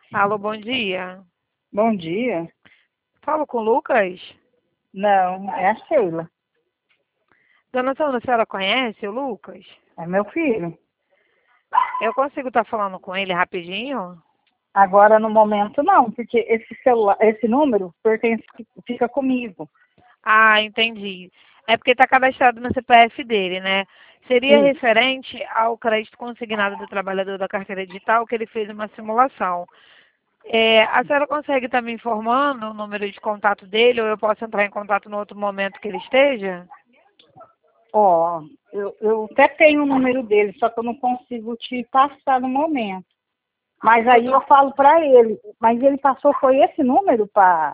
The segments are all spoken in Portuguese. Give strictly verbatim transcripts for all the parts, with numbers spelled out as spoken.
Alô, bom dia. Bom dia. Falo com o Lucas? Não, é a Sheila. Dona Sandra, a senhora conhece o Lucas? É meu filho. Eu consigo estar falando com ele rapidinho? Agora, no momento, não, porque esse celular, esse número pertence, fica comigo. Ah, entendi. É porque está cadastrado no C P F dele, né? Seria Isso. referente ao crédito consignado do trabalhador da carteira digital que ele fez uma simulação. É, a senhora consegue estar me informando o número de contato dele ou eu posso entrar em contato no outro momento que ele esteja? Ó, eu, eu até tenho o número dele, só que eu não consigo te passar no momento. Mas aí eu falo para ele. Mas ele passou, foi esse número para...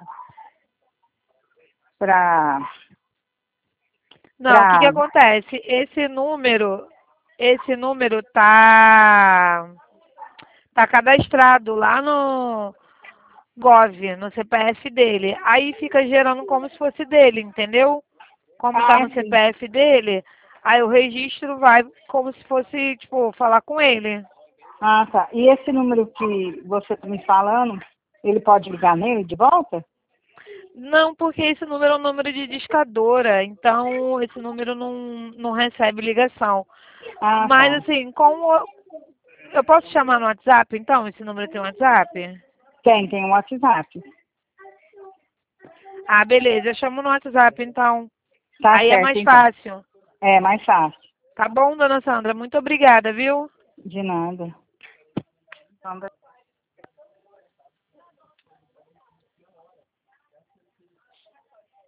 Para... Não, o que que Para... acontece? Esse número, esse número tá tá cadastrado lá no Gov, no C P F dele. Aí fica gerando como se fosse dele, entendeu? Como tá Ah, no sim. C P F dele, aí o registro vai como se fosse, tipo, falar com ele. Ah, tá. E esse número que você está me falando, ele pode ligar nele de volta? Não, porque esse número é um número de discadora, então esse número não, não recebe ligação. Ah, Mas tá. assim, como eu posso chamar no WhatsApp, então? Esse número tem WhatsApp? Tem, tem um WhatsApp. Ah, beleza. Eu chamo no WhatsApp, então. Tá Aí é certo, mais então. fácil. É mais fácil. Tá bom, dona Sandra? Muito obrigada, viu? De nada. Sandra.